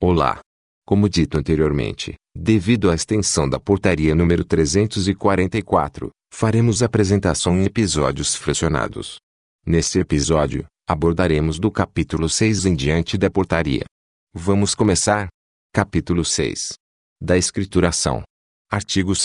Olá! Como dito anteriormente, devido à extensão da portaria número 344, faremos apresentação em episódios fracionados. Neste episódio, abordaremos do capítulo 6 em diante da portaria. Vamos começar? Capítulo 6. Da escrituração. Artigo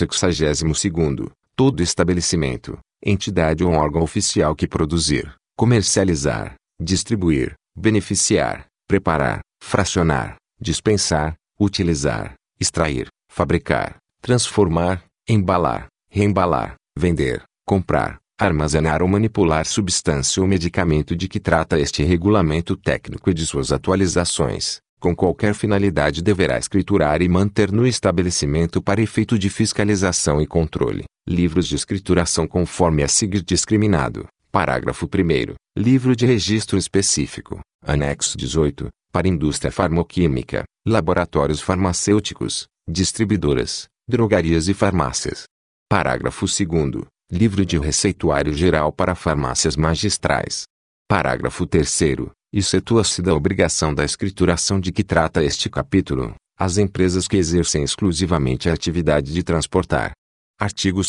62º. Todo estabelecimento, entidade ou órgão oficial que produzir, comercializar, distribuir, beneficiar, preparar, fracionar, dispensar, utilizar, extrair, fabricar, transformar, embalar, reembalar, vender, comprar, armazenar ou manipular substância ou medicamento de que trata este regulamento técnico e de suas atualizações, com qualquer finalidade deverá escriturar e manter no estabelecimento para efeito de fiscalização e controle, livros de escrituração conforme a seguir discriminado. Parágrafo 1º. Livro de registro específico, anexo 18, para indústria farmacêutica, laboratórios farmacêuticos, distribuidoras, drogarias e farmácias. Parágrafo 2º. Livro de receituário geral para farmácias magistrais. Parágrafo 3º. Excetua-se da obrigação da escrituração de que trata este capítulo, as empresas que exercem exclusivamente a atividade de transportar. Artigo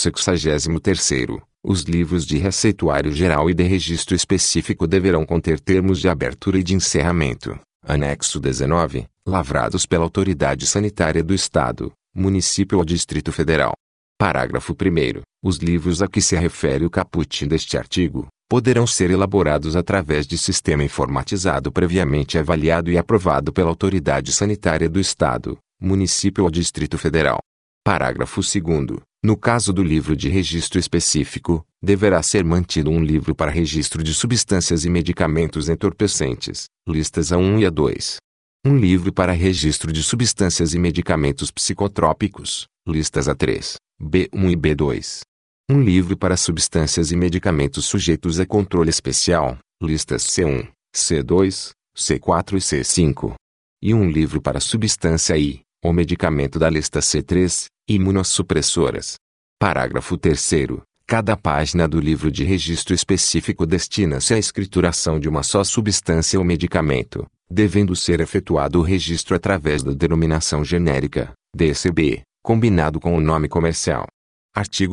63º. Os livros de receituário geral e de registro específico deverão conter termos de abertura e de encerramento. Anexo 19, lavrados pela autoridade sanitária do Estado, município ou Distrito Federal. Parágrafo 1º. Os livros a que se refere o caput deste artigo poderão ser elaborados através de sistema informatizado previamente avaliado e aprovado pela autoridade sanitária do Estado, município ou Distrito Federal. Parágrafo 2º. No caso do livro de registro específico, deverá ser mantido um livro para registro de substâncias e medicamentos entorpecentes, listas A1 e A2. Um livro para registro de substâncias e medicamentos psicotrópicos, listas A3, B1 e B2. Um livro para substâncias e medicamentos sujeitos a controle especial, listas C1, C2, C4 e C5. E um livro para substância I, ou medicamento da lista C3, imunossupressoras. Parágrafo 3º. Cada página do livro de registro específico destina-se à escrituração de uma só substância ou medicamento, devendo ser efetuado o registro através da denominação genérica, DCB, combinado com o nome comercial. Artigo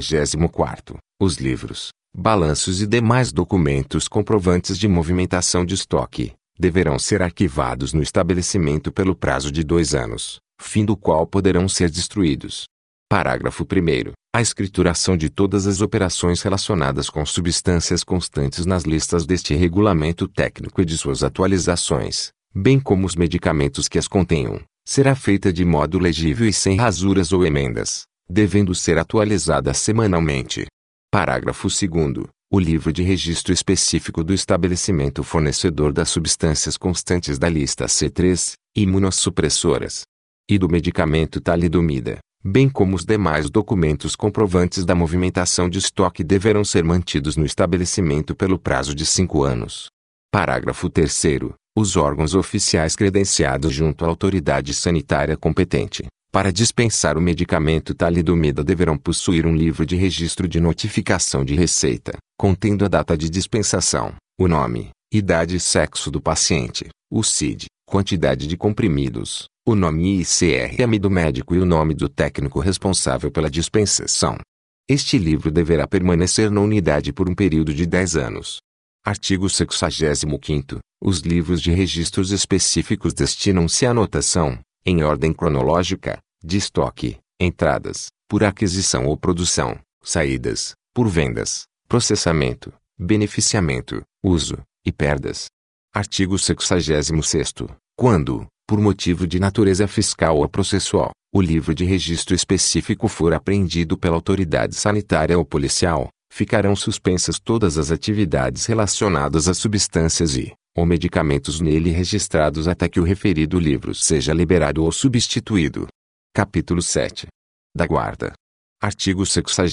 64º. Os livros, balanços e demais documentos comprovantes de movimentação de estoque deverão ser arquivados no estabelecimento pelo prazo de 2 anos, fim do qual poderão ser destruídos. Parágrafo 1º. A escrituração de todas as operações relacionadas com substâncias constantes nas listas deste regulamento técnico e de suas atualizações, bem como os medicamentos que as contenham, será feita de modo legível e sem rasuras ou emendas, devendo ser atualizada semanalmente. Parágrafo 2º. O livro de registro específico do estabelecimento fornecedor das substâncias constantes da lista C3, imunossupressoras, e do medicamento talidomida, bem como os demais documentos comprovantes da movimentação de estoque deverão ser mantidos no estabelecimento pelo prazo de 5 anos. Parágrafo 3º. Os órgãos oficiais credenciados junto à autoridade sanitária competente para dispensar o medicamento talidomida deverão possuir um livro de registro de notificação de receita, contendo a data de dispensação, o nome, idade e sexo do paciente, o CID, quantidade de comprimidos, o nome e ICRM do médico e o nome do técnico responsável pela dispensação. Este livro deverá permanecer na unidade por um período de 10 anos. Artigo 65º. Os livros de registros específicos destinam-se à anotação, em ordem cronológica, de estoque, entradas, por aquisição ou produção, saídas, por vendas, processamento, beneficiamento, uso, e perdas. Artigo 66º. Quando, por motivo de natureza fiscal ou processual, o livro de registro específico for apreendido pela autoridade sanitária ou policial, ficarão suspensas todas as atividades relacionadas a substâncias ou medicamentos nele registrados até que o referido livro seja liberado ou substituído. Capítulo 7. Da guarda. Artigo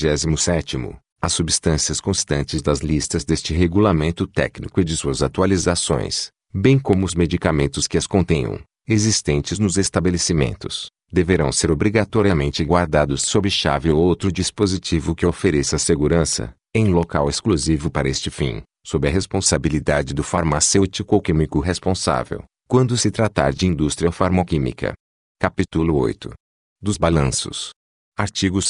67º. As substâncias constantes das listas deste regulamento técnico e de suas atualizações, bem como os medicamentos que as contenham, existentes nos estabelecimentos, deverão ser obrigatoriamente guardados sob chave ou outro dispositivo que ofereça segurança, em local exclusivo para este fim, sob a responsabilidade do farmacêutico ou químico responsável, quando se tratar de indústria farmacêutica. Capítulo 8. Dos balanços. Artigo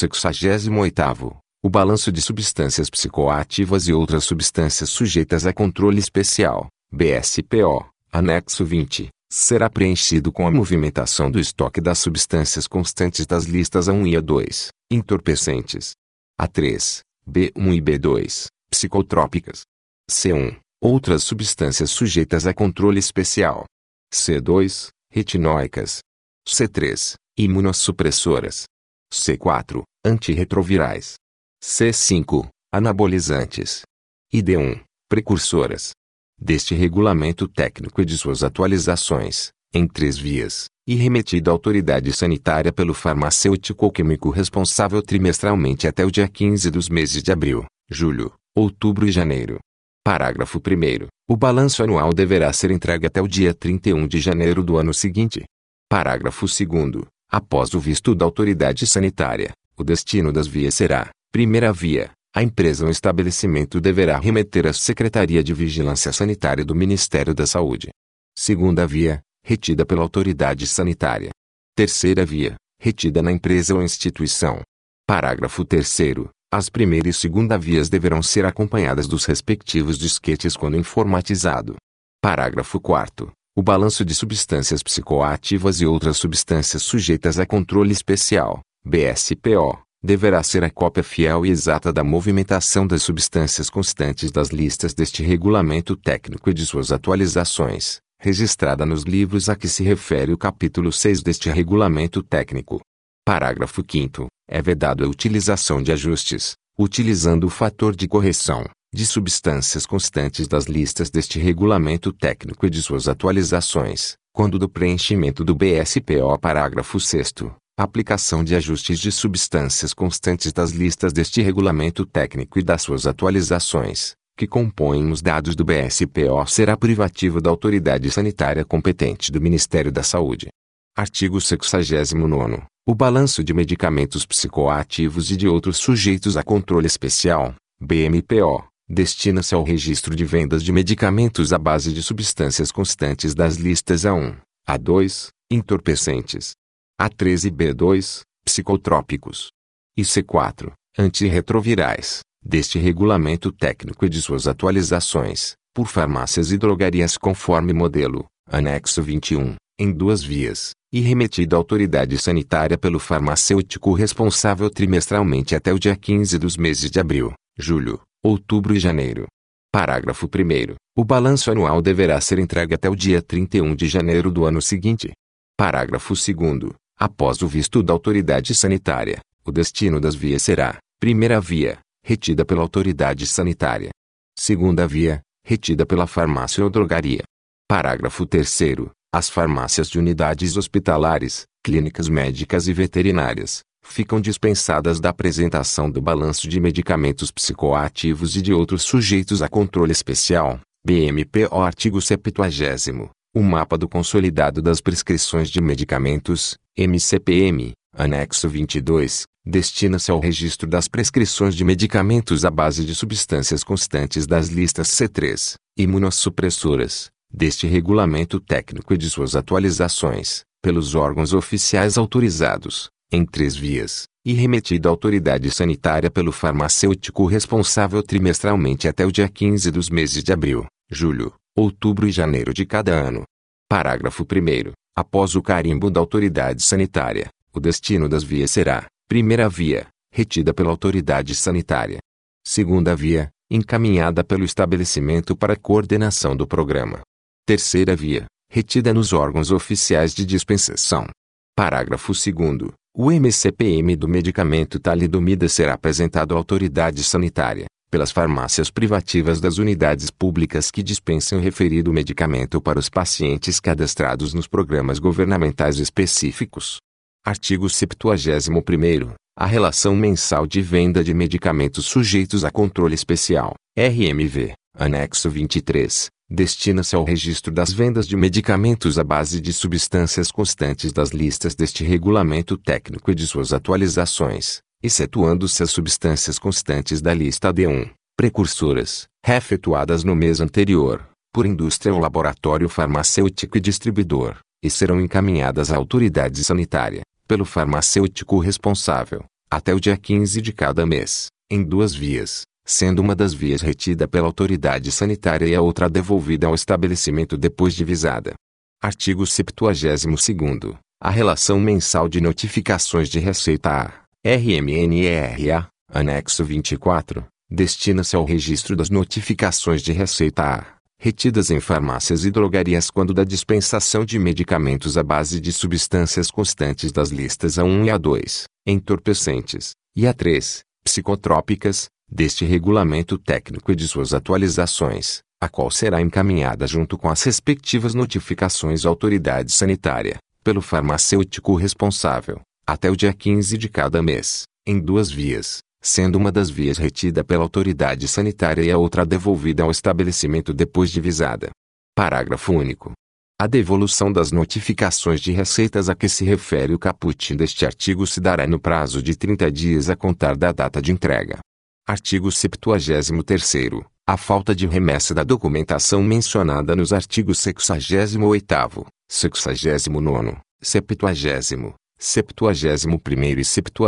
68º. O balanço de substâncias psicoativas e outras substâncias sujeitas a controle especial, BSPO, anexo 20, será preenchido com a movimentação do estoque das substâncias constantes das listas A1 e A2, entorpecentes. A3, B1 e B2, psicotrópicas. C1, outras substâncias sujeitas a controle especial. C2, retinóicas. C3, imunossupressoras. C4, antirretrovirais. C5, anabolizantes. E D1, precursoras. Deste regulamento técnico e de suas atualizações, em 3 vias, e remetido à autoridade sanitária pelo farmacêutico ou químico responsável trimestralmente até o dia 15 dos meses de abril, julho, outubro e janeiro. Parágrafo 1º. O balanço anual deverá ser entregue até o dia 31 de janeiro do ano seguinte. Parágrafo 2º. Após o visto da autoridade sanitária, o destino das vias será: primeira via, a empresa ou estabelecimento deverá remeter à Secretaria de Vigilância Sanitária do Ministério da Saúde. Segunda via, retida pela autoridade sanitária. Terceira via, retida na empresa ou instituição. Parágrafo 3º. As primeira e segunda vias deverão ser acompanhadas dos respectivos disquetes quando informatizado. Parágrafo 4º. O balanço de substâncias psicoativas e outras substâncias sujeitas a controle especial, BSPO, deverá ser a cópia fiel e exata da movimentação das substâncias constantes das listas deste regulamento técnico e de suas atualizações, registrada nos livros a que se refere o capítulo 6 deste regulamento técnico. Parágrafo 5º. É vedado a utilização de ajustes, utilizando o fator de correção, de substâncias constantes das listas deste regulamento técnico e de suas atualizações, quando do preenchimento do BSPO. Parágrafo 6º. Aplicação de ajustes de substâncias constantes das listas deste regulamento técnico e das suas atualizações, que compõem os dados do BSPO, será privativo da autoridade sanitária competente do Ministério da Saúde. Artigo 69º. O balanço de medicamentos psicoativos e de outros sujeitos a controle especial, BMPO, destina-se ao registro de vendas de medicamentos à base de substâncias constantes das listas A1, A2, entorpecentes, A3 e B2, psicotrópicos, e C4, antirretrovirais, deste regulamento técnico e de suas atualizações, por farmácias e drogarias conforme modelo, anexo 21, em 2 vias, e remetido à autoridade sanitária pelo farmacêutico responsável trimestralmente até o dia 15 dos meses de abril, julho, outubro e janeiro. Parágrafo 1º. O balanço anual deverá ser entregue até o dia 31 de janeiro do ano seguinte. Parágrafo 2º. Após o visto da autoridade sanitária, o destino das vias será: primeira via, retida pela autoridade sanitária. Segunda via, retida pela farmácia ou drogaria. Parágrafo 3º. As farmácias de unidades hospitalares, clínicas médicas e veterinárias ficam dispensadas da apresentação do balanço de medicamentos psicoativos e de outros sujeitos a controle especial, BMPO. Artigo 70º. O mapa do consolidado das prescrições de medicamentos, MCPM, anexo 22, destina-se ao registro das prescrições de medicamentos à base de substâncias constantes das listas C3, imunossupressoras, deste regulamento técnico e de suas atualizações, pelos órgãos oficiais autorizados, em 3 vias, e remetido à autoridade sanitária pelo farmacêutico responsável trimestralmente até o dia 15 dos meses de abril, julho, outubro e janeiro de cada ano. Parágrafo 1º. Após o carimbo da autoridade sanitária, o destino das vias será: primeira via, retida pela autoridade sanitária. Segunda via, encaminhada pelo estabelecimento para coordenação do programa. Terceira via, retida nos órgãos oficiais de dispensação. Parágrafo 2º. O MCPM do medicamento talidomida será apresentado à autoridade sanitária, pelas farmácias privativas das unidades públicas que dispensem o referido medicamento para os pacientes cadastrados nos programas governamentais específicos. Artigo 71º. A relação mensal de venda de medicamentos sujeitos a controle especial, RMV, anexo 23, destina-se ao registro das vendas de medicamentos à base de substâncias constantes das listas deste regulamento técnico e de suas atualizações, excetuando-se as substâncias constantes da lista D1, precursoras, efetuadas no mês anterior, por indústria ou laboratório farmacêutico e distribuidor, e serão encaminhadas à autoridade sanitária, pelo farmacêutico responsável, até o dia 15 de cada mês, em 2 vias, sendo uma das vias retida pela autoridade sanitária e a outra devolvida ao estabelecimento depois de visada. Artigo 72º. A relação mensal de notificações de receita A, RMNERA, anexo 24, destina-se ao registro das notificações de receita A, retidas em farmácias e drogarias quando da dispensação de medicamentos à base de substâncias constantes das listas A1 e A2, entorpecentes, e A3, psicotrópicas, deste regulamento técnico e de suas atualizações, a qual será encaminhada junto com as respectivas notificações à autoridade sanitária, pelo farmacêutico responsável, até o dia 15 de cada mês, em 2 vias, sendo uma das vias retida pela autoridade sanitária e a outra devolvida ao estabelecimento depois de visada. Parágrafo único. A devolução das notificações de receitas a que se refere o caput deste artigo se dará no prazo de 30 dias a contar da data de entrega. Artigo 73º. A falta de remessa da documentação mencionada nos artigos 68º, 69º, 70º, 71º e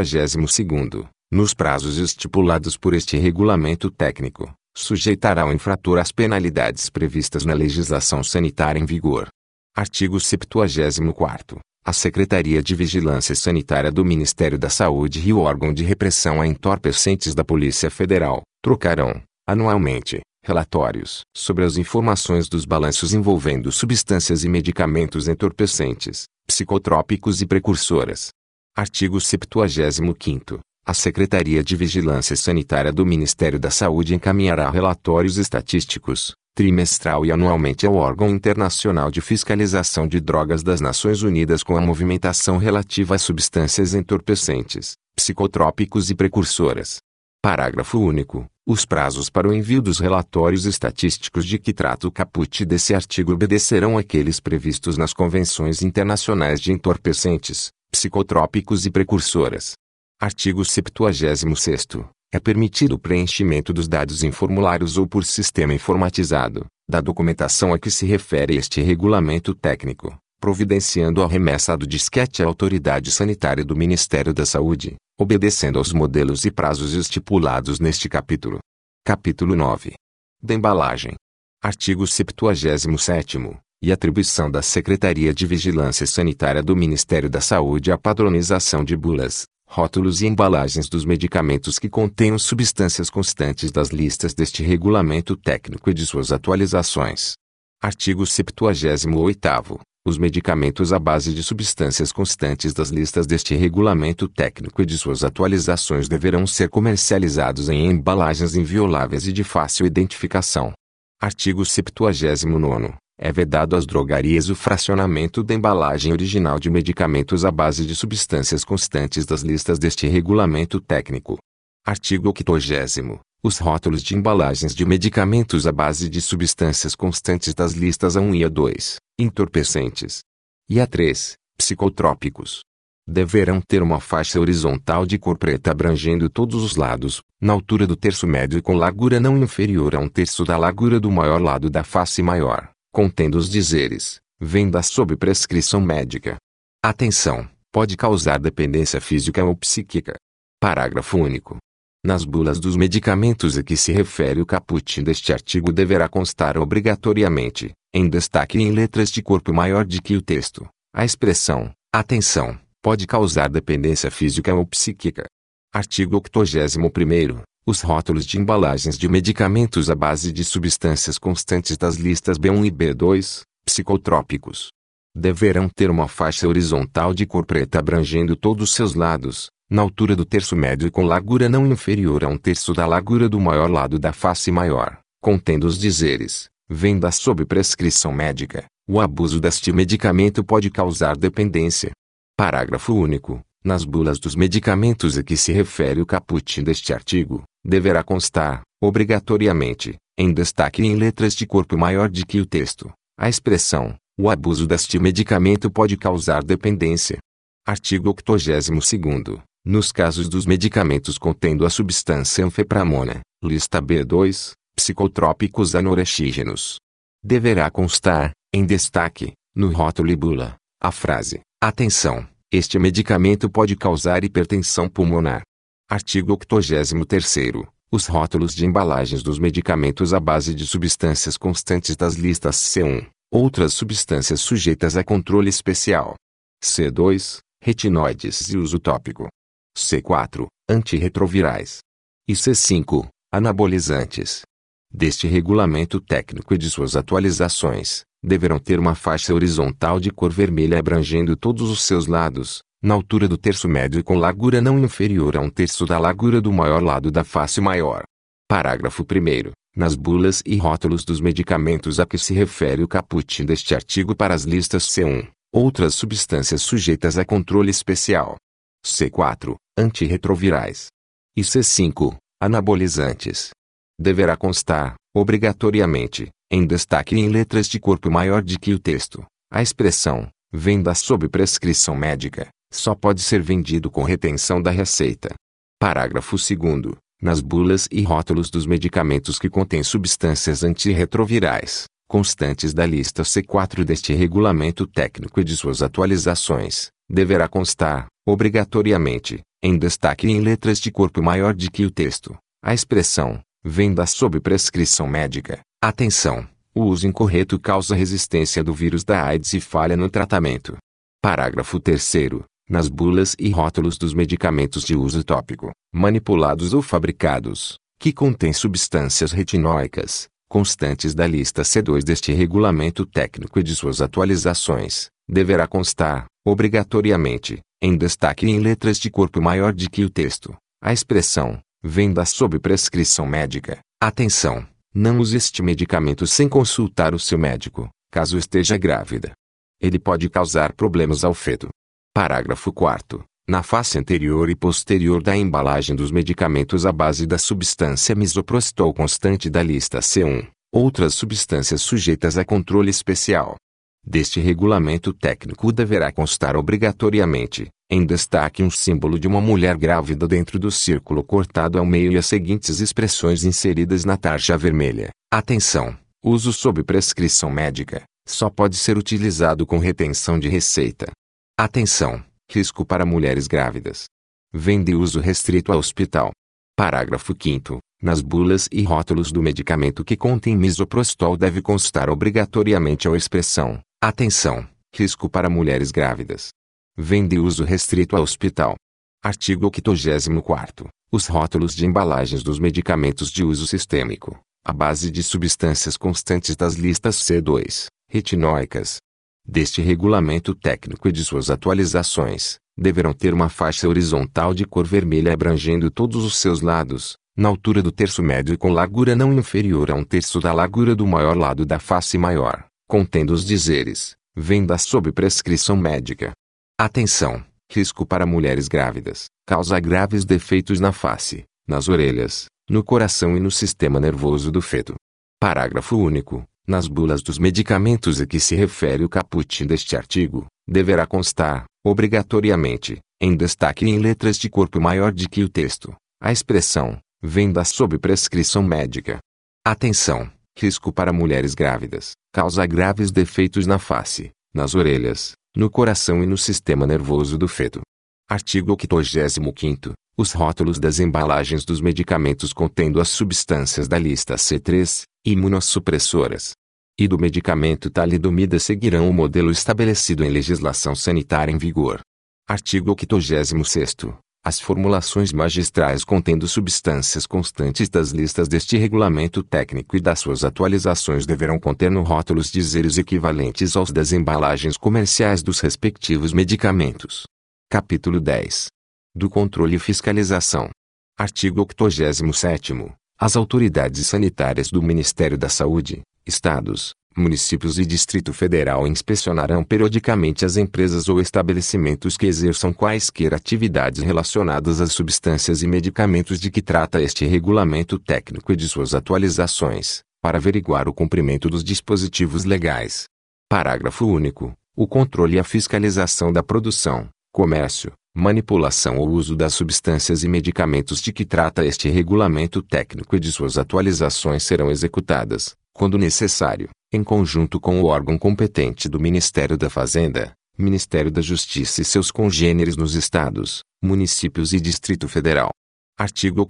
72º, nos prazos estipulados por este regulamento técnico, sujeitará o infrator às penalidades previstas na legislação sanitária em vigor. Artigo 74º. A Secretaria de Vigilância Sanitária do Ministério da Saúde e o órgão de repressão a entorpecentes da Polícia Federal trocarão, anualmente, relatórios sobre as informações dos balanços envolvendo substâncias e medicamentos entorpecentes, psicotrópicos e precursoras. Artigo 75º. A Secretaria de Vigilância Sanitária do Ministério da Saúde encaminhará relatórios estatísticos, trimestral e anualmente ao órgão internacional de fiscalização de drogas das Nações Unidas com a movimentação relativa a substâncias entorpecentes, psicotrópicos e precursoras. Parágrafo único. Os prazos para o envio dos relatórios estatísticos de que trata o caput desse artigo obedecerão àqueles previstos nas convenções internacionais de entorpecentes, psicotrópicos e precursoras. Artigo 76º. É permitido o preenchimento dos dados em formulários ou por sistema informatizado, da documentação a que se refere este regulamento técnico, providenciando a remessa do disquete à autoridade sanitária do Ministério da Saúde, obedecendo aos modelos e prazos estipulados neste capítulo. Capítulo 9. Da embalagem. Artigo 77º. E atribuição da Secretaria de Vigilância Sanitária do Ministério da Saúde à padronização de bulas, rótulos e embalagens dos medicamentos que contenham substâncias constantes das listas deste regulamento técnico e de suas atualizações. Artigo 78º. Os medicamentos à base de substâncias constantes das listas deste regulamento técnico e de suas atualizações deverão ser comercializados em embalagens invioláveis e de fácil identificação. Artigo 79º. É vedado às drogarias o fracionamento da embalagem original de medicamentos à base de substâncias constantes das listas deste regulamento técnico. Artigo 80º. Os rótulos de embalagens de medicamentos à base de substâncias constantes das listas A1 e A2, entorpecentes, e A3, psicotrópicos, deverão ter uma faixa horizontal de cor preta abrangendo todos os lados, na altura do terço médio e com largura não inferior a 1/3 da largura do maior lado da face maior, contendo os dizeres: venda sob prescrição médica. Atenção, pode causar dependência física ou psíquica. Parágrafo único. Nas bulas dos medicamentos a que se refere o caput deste artigo deverá constar obrigatoriamente, em destaque e em letras de corpo maior de que o texto, a expressão: atenção, pode causar dependência física ou psíquica. Artigo 81º. Os rótulos de embalagens de medicamentos à base de substâncias constantes das listas B1 e B2, psicotrópicos, deverão ter uma faixa horizontal de cor preta abrangendo todos os seus lados, na altura do terço médio e com largura não inferior a 1/3 da largura do maior lado da face maior, contendo os dizeres: venda sob prescrição médica. O abuso deste medicamento pode causar dependência. Parágrafo único. Nas bulas dos medicamentos a que se refere o caput deste artigo, deverá constar, obrigatoriamente, em destaque e em letras de corpo maior de que o texto, a expressão: o abuso deste medicamento pode causar dependência. Artigo 82º. Nos casos dos medicamentos contendo a substância anfepramona, lista B2, psicotrópicos anorexígenos, Deverá constar, em destaque, no rótulo e bula, a frase: atenção, este medicamento pode causar hipertensão pulmonar. Artigo 83º. Os rótulos de embalagens dos medicamentos à base de substâncias constantes das listas C1. Outras substâncias sujeitas a controle especial. C2. Retinoides e uso tópico. C4. Antirretrovirais. E C5. Anabolizantes. Deste regulamento técnico e de suas atualizações, deverão ter uma faixa horizontal de cor vermelha abrangendo todos os seus lados, na altura do terço médio e com largura não inferior a um terço da largura do maior lado da face maior. Parágrafo 1º. Nas bulas e rótulos dos medicamentos a que se refere o caput deste artigo para as listas C1, outras substâncias sujeitas a controle especial. C4. Antirretrovirais. E C5. Anabolizantes. Deverá constar, obrigatoriamente, em destaque e em letras de corpo maior de que o texto, a expressão, venda sob prescrição médica, só pode ser vendido com retenção da receita. Parágrafo 2º. Nas bulas e rótulos dos medicamentos que contêm substâncias antirretrovirais, constantes da lista C4 deste regulamento técnico e de suas atualizações, deverá constar, obrigatoriamente, em destaque e em letras de corpo maior de que o texto, a expressão, venda sob prescrição médica. Atenção! O uso incorreto causa resistência do vírus da AIDS e falha no tratamento. Parágrafo 3º. Nas bulas e rótulos dos medicamentos de uso tópico, manipulados ou fabricados, que contêm substâncias retinóicas, constantes da lista C2 deste regulamento técnico e de suas atualizações, deverá constar, obrigatoriamente, em destaque e em letras de corpo maior de que o texto, a expressão, venda sob prescrição médica. Atenção! Não use este medicamento sem consultar o seu médico, caso esteja grávida. Ele pode causar problemas ao feto. Parágrafo 4º. Na face anterior e posterior da embalagem dos medicamentos à base da substância misoprostol constante da lista C1, outras substâncias sujeitas a controle especial. Deste regulamento técnico deverá constar obrigatoriamente, em destaque um símbolo de uma mulher grávida dentro do círculo cortado ao meio e as seguintes expressões inseridas na tarja vermelha. Atenção! Uso sob prescrição médica, só pode ser utilizado com retenção de receita. Atenção! Risco para mulheres grávidas. Venda e uso restrito ao hospital. Parágrafo 5º. Nas bulas e rótulos do medicamento que contém misoprostol deve constar obrigatoriamente a expressão: atenção! Risco para mulheres grávidas. Venda e uso restrito ao hospital. Artigo 84º. Os rótulos de embalagens dos medicamentos de uso sistêmico, à base de substâncias constantes das listas C2, retinóicas, deste regulamento técnico e de suas atualizações, deverão ter uma faixa horizontal de cor vermelha abrangendo todos os seus lados, na altura do terço médio e com largura não inferior a um terço da largura do maior lado da face maior, contendo os dizeres: venda sob prescrição médica. Atenção! Risco para mulheres grávidas. Causa graves defeitos na face, nas orelhas, no coração e no sistema nervoso do feto. Parágrafo único. Nas bulas dos medicamentos a que se refere o caput deste artigo, deverá constar, obrigatoriamente, em destaque e em letras de corpo maior de que o texto, a expressão: venda sob prescrição médica. Atenção! Risco para mulheres grávidas. Causa graves defeitos na face, nas orelhas, no coração e no sistema nervoso do feto. Artigo 85º. Os rótulos das embalagens dos medicamentos contendo as substâncias da lista C3, imunossupressoras, e do medicamento talidomida seguirão o modelo estabelecido em legislação sanitária em vigor. Artigo 86º. As formulações magistrais contendo substâncias constantes das listas deste regulamento técnico e das suas atualizações deverão conter no rótulo os dizeres equivalentes aos das embalagens comerciais dos respectivos medicamentos. Capítulo 10. Do controle e fiscalização. Artigo 87º. As autoridades sanitárias do Ministério da Saúde, Estados, municípios e Distrito Federal inspecionarão periodicamente as empresas ou estabelecimentos que exerçam quaisquer atividades relacionadas às substâncias e medicamentos de que trata este regulamento técnico e de suas atualizações, para averiguar o cumprimento dos dispositivos legais. Parágrafo único. O controle e a fiscalização da produção, comércio, manipulação ou uso das substâncias e medicamentos de que trata este regulamento técnico e de suas atualizações serão executadas, quando necessário, em conjunto com o órgão competente do Ministério da Fazenda, Ministério da Justiça e seus congêneres nos estados, municípios e Distrito Federal. Artigo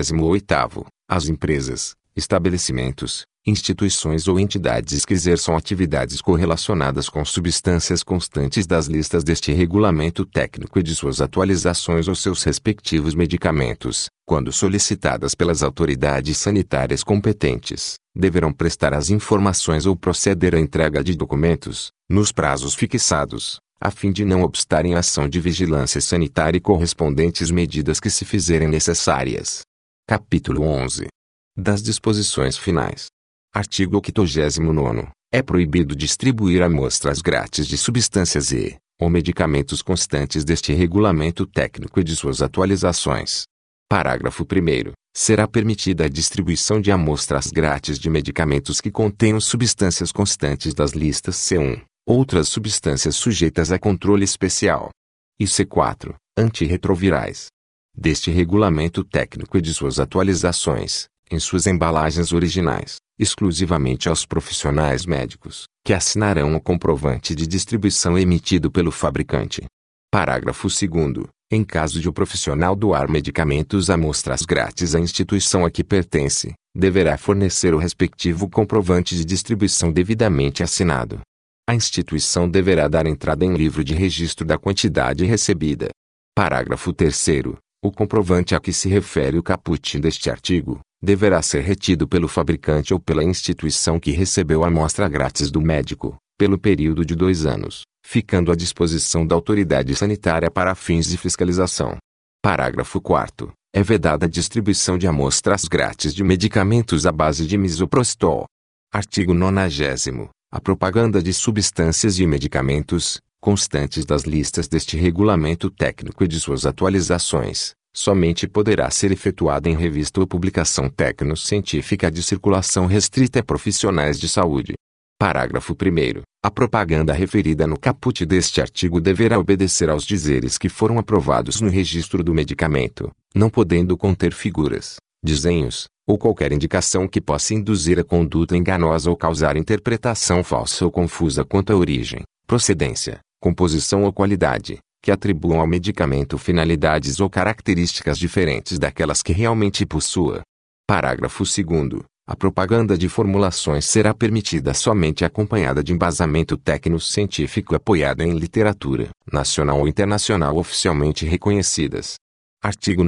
88º. As empresas, estabelecimentos, instituições ou entidades que exerçam atividades correlacionadas com substâncias constantes das listas deste regulamento técnico e de suas atualizações ou seus respectivos medicamentos, quando solicitadas pelas autoridades sanitárias competentes, deverão prestar as informações ou proceder à entrega de documentos, nos prazos fixados, a fim de não obstarem a ação de vigilância sanitária e correspondentes medidas que se fizerem necessárias. Capítulo 11. Das disposições finais. Artigo 89º. É proibido distribuir amostras grátis de substâncias ou medicamentos constantes deste regulamento técnico e de suas atualizações. Parágrafo 1º. Será permitida a distribuição de amostras grátis de medicamentos que contenham substâncias constantes das listas C1, outras substâncias sujeitas a controle especial. E C4, antirretrovirais. Deste regulamento técnico e de suas atualizações, em suas embalagens originais, exclusivamente aos profissionais médicos, que assinarão o comprovante de distribuição emitido pelo fabricante. Parágrafo 2º. Em caso de o profissional doar medicamentos amostras grátis à instituição a que pertence, deverá fornecer o respectivo comprovante de distribuição devidamente assinado. A instituição deverá dar entrada em livro de registro da quantidade recebida. Parágrafo 3º. O comprovante a que se refere o caput deste artigo deverá ser retido pelo fabricante ou pela instituição que recebeu a amostra grátis do médico, pelo período de 2 anos, ficando à disposição da autoridade sanitária para fins de fiscalização. Parágrafo 4º. É vedada a distribuição de amostras grátis de medicamentos à base de misoprostol. Artigo 90º. A propaganda de substâncias e medicamentos, constantes das listas deste regulamento técnico e de suas atualizações, somente poderá ser efetuada em revista ou publicação tecno-científica de circulação restrita a profissionais de saúde. Parágrafo 1º. A propaganda referida no caput deste artigo deverá obedecer aos dizeres que foram aprovados no registro do medicamento, não podendo conter figuras, desenhos, ou qualquer indicação que possa induzir a conduta enganosa ou causar interpretação falsa ou confusa quanto à origem, procedência, composição ou qualidade, que atribuam ao medicamento finalidades ou características diferentes daquelas que realmente possua. Parágrafo 2º. A propaganda de formulações será permitida somente acompanhada de embasamento técnico-científico apoiado em literatura, nacional ou internacional oficialmente reconhecidas. Artigo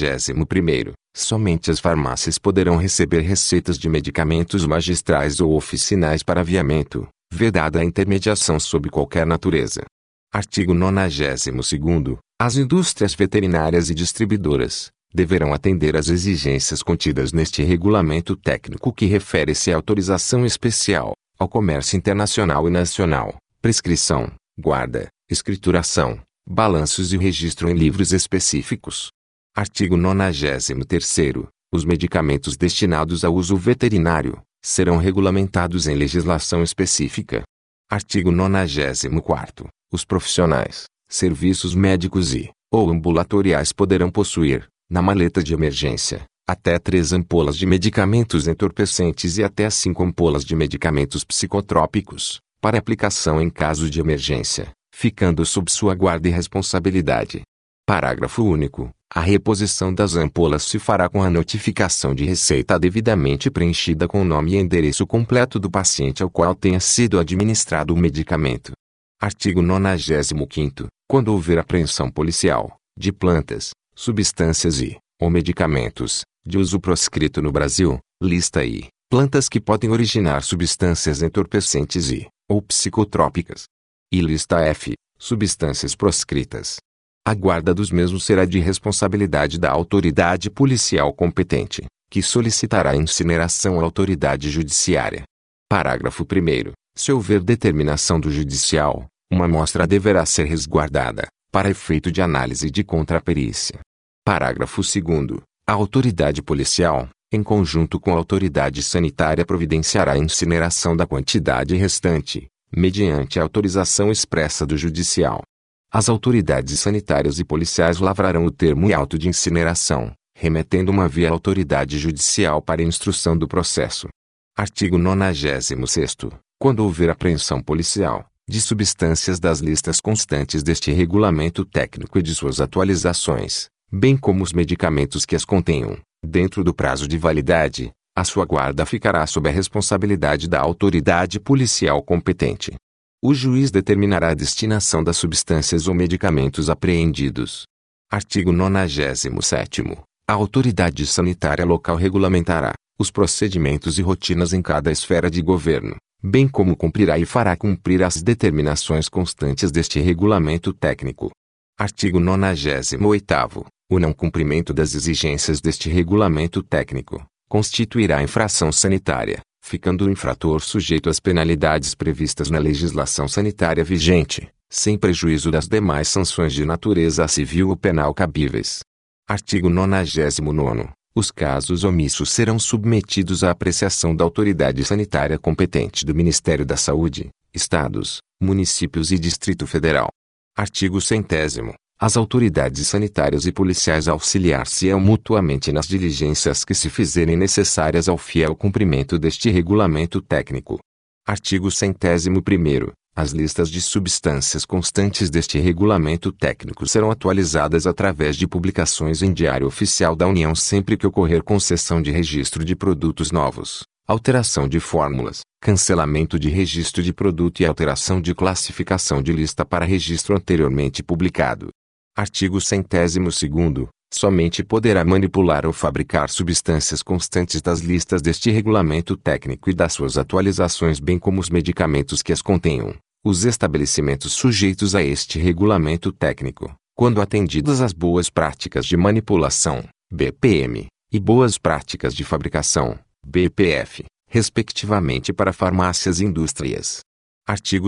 91º. Somente as farmácias poderão receber receitas de medicamentos magistrais ou oficinais para aviamento, vedada a intermediação sob qualquer natureza. Artigo 92º. As indústrias veterinárias e distribuidoras deverão atender às exigências contidas neste regulamento técnico que refere-se à autorização especial, ao comércio internacional e nacional, prescrição, guarda, escrituração, balanços e registro em livros específicos. Artigo 93º. Os medicamentos destinados a uso veterinário serão regulamentados em legislação específica. Artigo 94º. Os profissionais, serviços médicos ou ambulatoriais poderão possuir, na maleta de emergência, até 3 ampolas de medicamentos entorpecentes e até 5 ampolas de medicamentos psicotrópicos, para aplicação em caso de emergência, ficando sob sua guarda e responsabilidade. Parágrafo único. A reposição das ampolas se fará com a notificação de receita devidamente preenchida com o nome e endereço completo do paciente ao qual tenha sido administrado o medicamento. Artigo 95º. Quando houver apreensão policial, de plantas, substâncias ou medicamentos, de uso proscrito no Brasil, lista I, plantas que podem originar substâncias entorpecentes ou psicotrópicas. E lista F, substâncias proscritas. A guarda dos mesmos será de responsabilidade da autoridade policial competente, que solicitará a incineração à autoridade judiciária. Parágrafo 1º. Se houver determinação do judicial, uma amostra deverá ser resguardada, para efeito de análise de contraperícia. Parágrafo 2º. A autoridade policial, em conjunto com a autoridade sanitária, providenciará a incineração da quantidade restante, mediante a autorização expressa do judicial. As autoridades sanitárias e policiais lavrarão o termo e auto de incineração, remetendo uma via à autoridade judicial para instrução do processo. Artigo 96º. Quando houver apreensão policial de substâncias das listas constantes deste regulamento técnico e de suas atualizações, bem como os medicamentos que as contenham, dentro do prazo de validade, a sua guarda ficará sob a responsabilidade da autoridade policial competente. O juiz determinará a destinação das substâncias ou medicamentos apreendidos. Artigo 97º. A autoridade sanitária local regulamentará os procedimentos e rotinas em cada esfera de governo, bem como cumprirá e fará cumprir as determinações constantes deste regulamento técnico. Artigo 98º. O não cumprimento das exigências deste regulamento técnico constituirá infração sanitária, ficando o infrator sujeito às penalidades previstas na legislação sanitária vigente, sem prejuízo das demais sanções de natureza civil ou penal cabíveis. Artigo 99º. Os casos omissos serão submetidos à apreciação da autoridade sanitária competente do Ministério da Saúde, Estados, Municípios e Distrito Federal. Artigo 100º. As autoridades sanitárias e policiais auxiliar-se-ão mutuamente nas diligências que se fizerem necessárias ao fiel cumprimento deste regulamento técnico. Artigo 101º. As listas de substâncias constantes deste regulamento técnico serão atualizadas através de publicações em Diário Oficial da União sempre que ocorrer concessão de registro de produtos novos, alteração de fórmulas, cancelamento de registro de produto e alteração de classificação de lista para registro anteriormente publicado. Artigo 102º. Somente poderá manipular ou fabricar substâncias constantes das listas deste regulamento técnico e das suas atualizações bem como os medicamentos que as contenham, os estabelecimentos sujeitos a este regulamento técnico, quando atendidas as boas práticas de manipulação, BPM, e boas práticas de fabricação, BPF, respectivamente para farmácias e indústrias. Artigo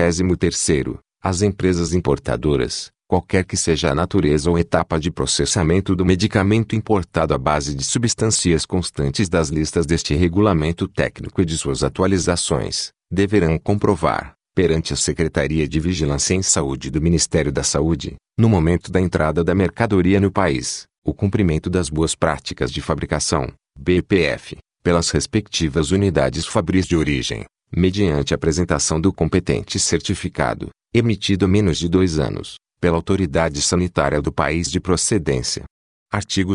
103º. As empresas importadoras, qualquer que seja a natureza ou etapa de processamento do medicamento importado à base de substâncias constantes das listas deste regulamento técnico e de suas atualizações, deverão comprovar, perante a Secretaria de Vigilância em Saúde do Ministério da Saúde, no momento da entrada da mercadoria no país, o cumprimento das boas práticas de fabricação, BPF, pelas respectivas unidades fabris de origem, mediante apresentação do competente certificado, emitido há menos de 2 anos, pela autoridade sanitária do país de procedência. Artigo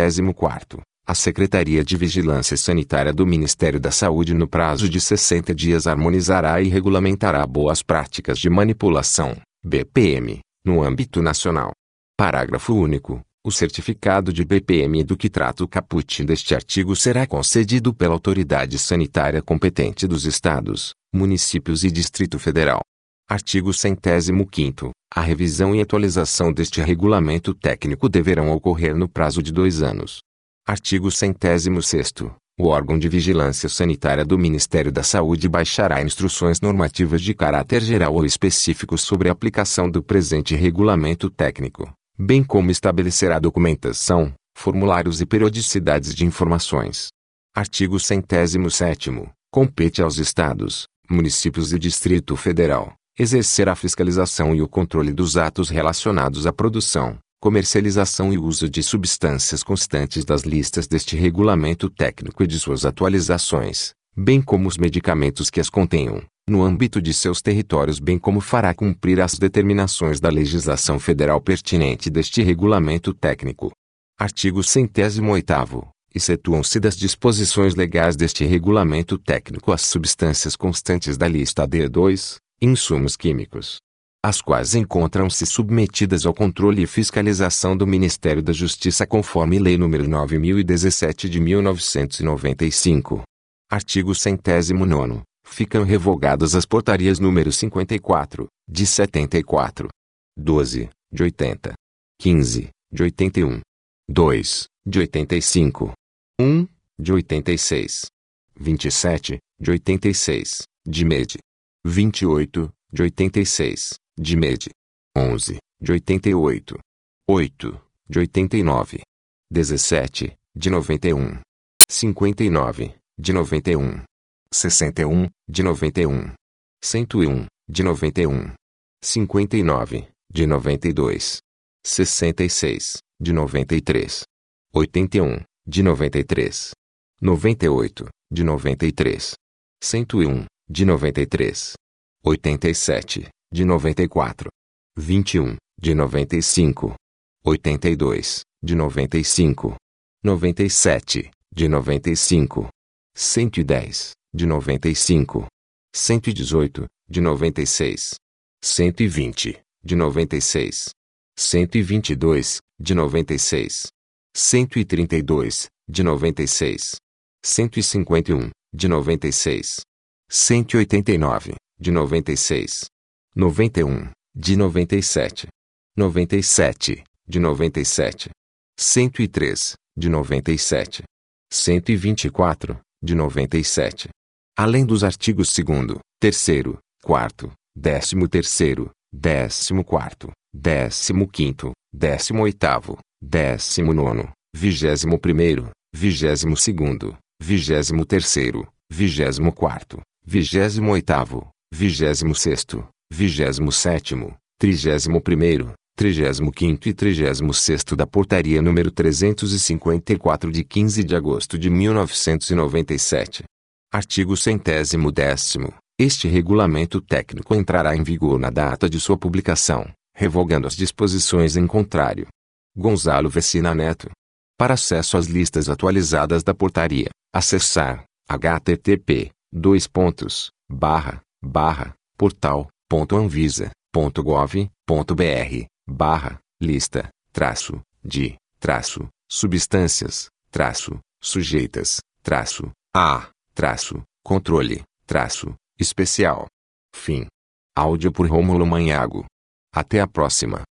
104º. A Secretaria de Vigilância Sanitária do Ministério da Saúde no prazo de 60 dias harmonizará e regulamentará boas práticas de manipulação, BPM, no âmbito nacional. Parágrafo único. O certificado de BPM do que trata o caput deste artigo será concedido pela autoridade sanitária competente dos Estados, Municípios e Distrito Federal. Artigo 105º. A revisão e atualização deste regulamento técnico deverão ocorrer no prazo de 2 anos. Artigo 106º. O órgão de vigilância sanitária do Ministério da Saúde baixará instruções normativas de caráter geral ou específico sobre a aplicação do presente regulamento técnico, bem como estabelecerá documentação, formulários e periodicidades de informações. Artigo 107º. Compete aos Estados, Municípios e Distrito Federal exercer a fiscalização e o controle dos atos relacionados à produção, comercialização e uso de substâncias constantes das listas deste regulamento técnico e de suas atualizações, bem como os medicamentos que as contenham, no âmbito de seus territórios bem como fará cumprir as determinações da legislação federal pertinente deste regulamento técnico. Artigo 108º. Excetuam-se das disposições legais deste regulamento técnico as substâncias constantes da lista D2, insumos químicos, as quais encontram-se submetidas ao controle e fiscalização do Ministério da Justiça conforme Lei nº 9017 de 1995. Artigo 109º. Ficam revogadas as portarias número 54, de 74, 12, de 80, 15, de 81, 2, de 85, 1, de 86, 27, de 86, de MED, 28, de 86, de MED, 11, de 88, 8, de 89, 17, de 91, 59, de 91, 61, de 91, 101, de 91, 59, de 92, 66, de 93, 81, de 93, 98, de 93. 101, de 93. 87, de 94. 21, de 95. 82, de 95. 97, de 95. 110, de 95. 118, de 96. 120, de 96. 122, de 96. 132, de 96. 151, de 96. 189, de 96. 91, de 97. 97, de 97. 103, de 97. 124, de 97. Além dos artigos 2º, 3º, 4º, 13º, 14º, 15º, 18º, 19º, 21º, 22º, 23º, 24º, 28º, 26º, 27º, 31º, 35º e 36º da Portaria número 354 de 15 de agosto de 1997. Artigo 110º. Este regulamento técnico entrará em vigor na data de sua publicação, revogando as disposições em contrário. Gonzalo Vecina Neto. Para acesso às listas atualizadas da portaria, acessar http://portal.anvisa.gov.br/lista-substâncias-controle-especial. Fim. Áudio por Rômulo Manhago. Até a próxima.